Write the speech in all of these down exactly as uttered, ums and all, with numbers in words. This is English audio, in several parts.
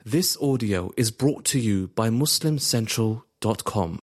This audio is brought to you by Muslim Central dot com.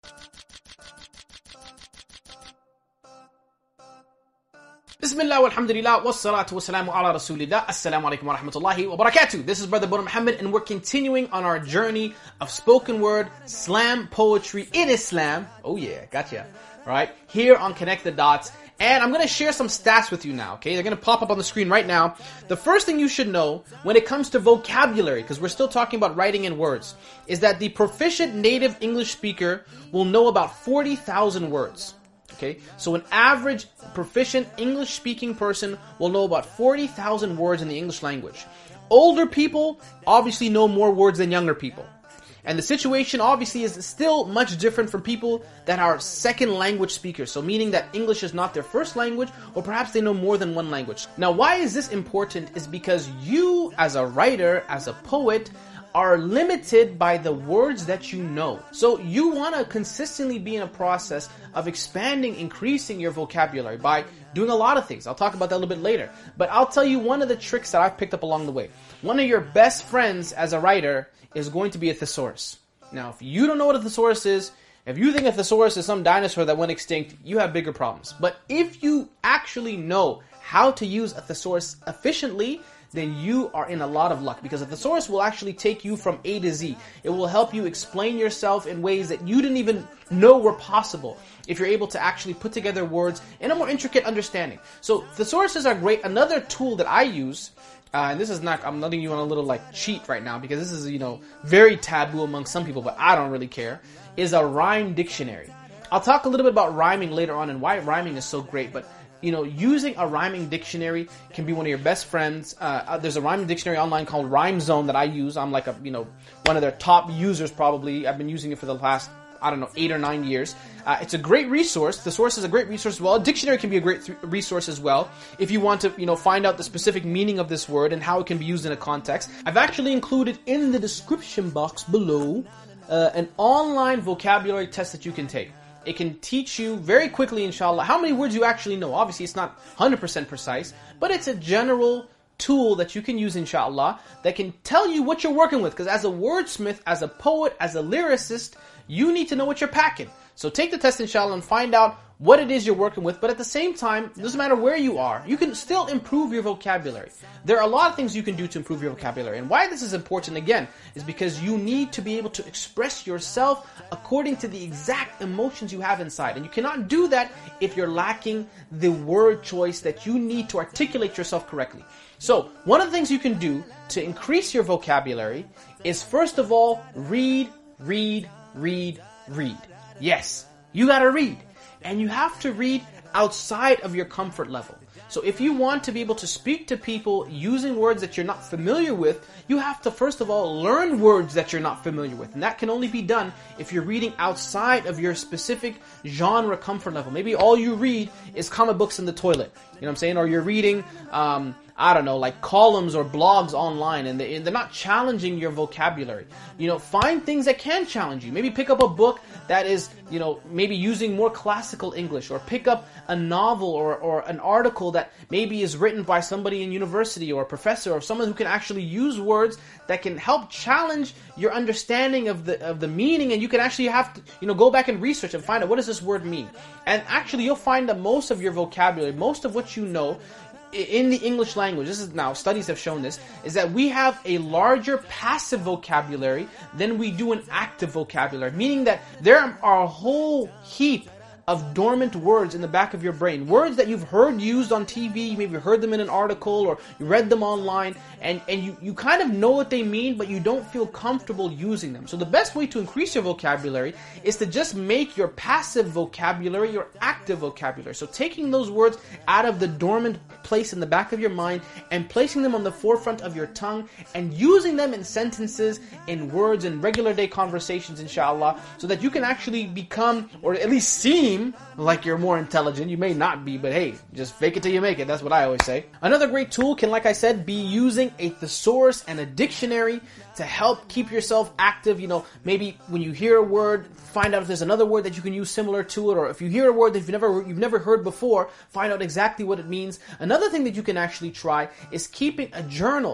Bismillah walhamdulillah wassalatu wassalamu ala rasulillah. Assalamu alaikum wa rahmatullahi wa barakatuh. This is Brother Buddha Muhammad, and we're continuing on our journey of spoken word slam poetry in Islam. Oh yeah, gotcha. Right here on Connect the Dots. And I'm going to share some stats with you now, okay? They're going to pop up on the screen right now. The first thing you should know when it comes to vocabulary, because we're still talking about writing in words, is that the proficient native English speaker will know about forty thousand words, okay? So an average proficient English-speaking person will know about forty thousand words in the English language. Older people obviously know more words than younger people. And the situation obviously is still much different from people that are second language speakers. So meaning that English is not their first language, or perhaps they know more than one language. Now, why is this important? Is because you as a writer, as a poet, are limited by the words that you know. So you want to consistently be in a process of expanding, increasing your vocabulary by doing a lot of things. I'll talk about that a little bit later. But I'll tell you one of the tricks that I've picked up along the way. One of your best friends as a writer is going to be a thesaurus. Now, if you don't know what a thesaurus is, if you think a thesaurus is some dinosaur that went extinct, you have bigger problems. But if you actually know how to use a thesaurus efficiently, then you are in a lot of luck, because a thesaurus will actually take you from A to Z. It will help you explain yourself in ways that you didn't even know were possible if you're able to actually put together words in a more intricate understanding. So thesauruses are great. Another tool that I use, uh, and this is not, I'm letting you on a little like cheat right now, because this is, you know, very taboo among some people, but I don't really care, is a rhyme dictionary. I'll talk a little bit about rhyming later on and why rhyming is so great, but you know, using a rhyming dictionary can be one of your best friends. Uh, there's a rhyming dictionary online called Rhyme Zone that I use. I'm like a, you know, one of their top users probably. I've been using it for the last, I don't know, eight or nine years. Uh, it's a great resource. The source is a great resource as well. A dictionary can be a great th- resource as well if you want to, you know, find out the specific meaning of this word and how it can be used in a context. I've actually included in the description box below uh, an online vocabulary test that you can take. It can teach you very quickly, inshallah, how many words you actually know. Obviously, it's not one hundred percent precise, but it's a general tool that you can use, inshallah, that can tell you what you're working with. Because as a wordsmith, as a poet, as a lyricist, you need to know what you're packing. So take the test, inshallah, and find out what it is you're working with. But at the same time, it doesn't matter where you are, you can still improve your vocabulary. There are a lot of things you can do to improve your vocabulary. And why this is important, again, is because you need to be able to express yourself according to the exact emotions you have inside. And you cannot do that if you're lacking the word choice that you need to articulate yourself correctly. So, one of the things you can do to increase your vocabulary is, first of all, read, read, read, read. Yes, you gotta read. And you have to read outside of your comfort level. So if you want to be able to speak to people using words that you're not familiar with, you have to first of all learn words that you're not familiar with. And that can only be done if you're reading outside of your specific genre comfort level. Maybe all you read is comic books in the toilet. You know what I'm saying? Or you're reading, um, I don't know, like columns or blogs online, and they, they're not challenging your vocabulary. You know, find things that can challenge you. Maybe pick up a book that is, you know, maybe using more classical English, or pick up a novel or, or an article that maybe is written by somebody in university or a professor or someone who can actually use words that can help challenge your understanding of the of the meaning, and you can actually have to, you know, go back and research and find out what does this word mean. And actually you'll find that most of your vocabulary, most of what you know in the English language, this is now, studies have shown this, is that we have a larger passive vocabulary than we do an active vocabulary. Meaning that there are a whole heap of dormant words in the back of your brain. Words that you've heard used on T V, you maybe heard them in an article or you read them online, and, and you, you kind of know what they mean, but you don't feel comfortable using them. So the best way to increase your vocabulary is to just make your passive vocabulary your active vocabulary. So taking those words out of the dormant place in the back of your mind and placing them on the forefront of your tongue and using them in sentences, in words, in regular day conversations, inshallah, so that you can actually become, or at least seem, like you're more intelligent. You may not be, but hey, just fake it till you make it. That's what I always say. Another great tool can, like I said, be using a thesaurus and a dictionary to help keep yourself active. You know, maybe when you hear a word, find out if there's another word that you can use similar to it, or if you hear a word that you've never you've never heard before, find out exactly what it means. Another thing that you can actually try is keeping a journal.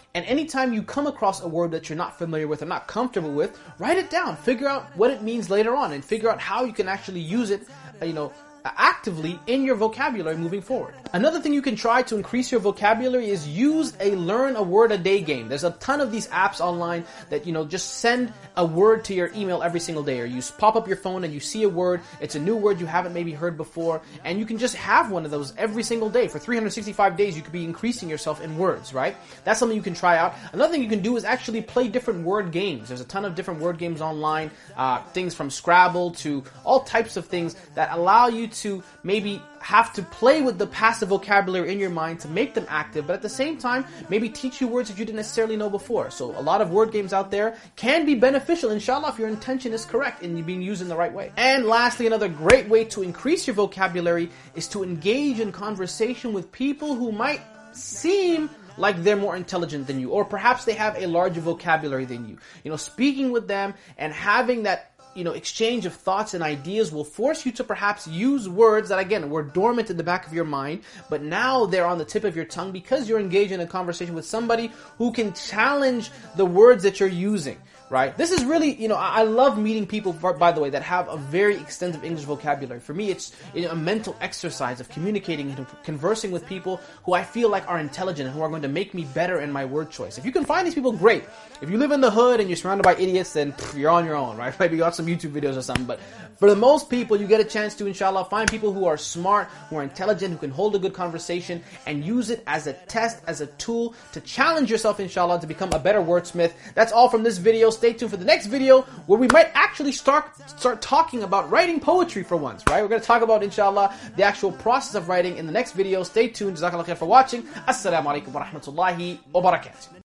And anytime you come across a word that you're not familiar with or not comfortable with, write it down. Figure out what it means later on and figure out how you can actually use it, you know, actively in your vocabulary moving forward. Another thing you can try to increase your vocabulary is use a learn a word a day game. There's a ton of these apps online that, you know, just send a word to your email every single day, or you pop up your phone and you see a word, it's a new word you haven't maybe heard before, and you can just have one of those every single day. For three hundred sixty-five days, you could be increasing yourself in words, right? That's something you can try out. Another thing you can do is actually play different word games. There's a ton of different word games online, uh, things from Scrabble to all types of things that allow you to maybe have to play with the passive vocabulary in your mind to make them active, but at the same time, maybe teach you words that you didn't necessarily know before. So a lot of word games out there can be beneficial, inshallah, if your intention is correct and you're being used in the right way. And lastly, another great way to increase your vocabulary is to engage in conversation with people who might seem like they're more intelligent than you, or perhaps they have a larger vocabulary than you. You know, speaking with them and having that, you know, exchange of thoughts and ideas will force you to perhaps use words that, again, were dormant in the back of your mind, but now they're on the tip of your tongue because you're engaged in a conversation with somebody who can challenge the words that you're using. Right? This is really, you know, I love meeting people, by the way, that have a very extensive English vocabulary. For me, it's you know, a mental exercise of communicating and conversing with people who I feel like are intelligent and who are going to make me better in my word choice. If you can find these people, great. If you live in the hood and you're surrounded by idiots, then pff, you're on your own, right? Maybe you got some YouTube videos or something. But for the most people, you get a chance to, inshallah, find people who are smart, who are intelligent, who can hold a good conversation and use it as a test, as a tool to challenge yourself, inshallah, to become a better wordsmith. That's all from this video. Stay tuned for the next video where we might actually start start talking about writing poetry for once, right? We're going to talk about, inshallah, the actual process of writing in the next video. Stay tuned. Jazakallah khair for watching. Assalamu alaikum wa rahmatullahi wa barakatuh.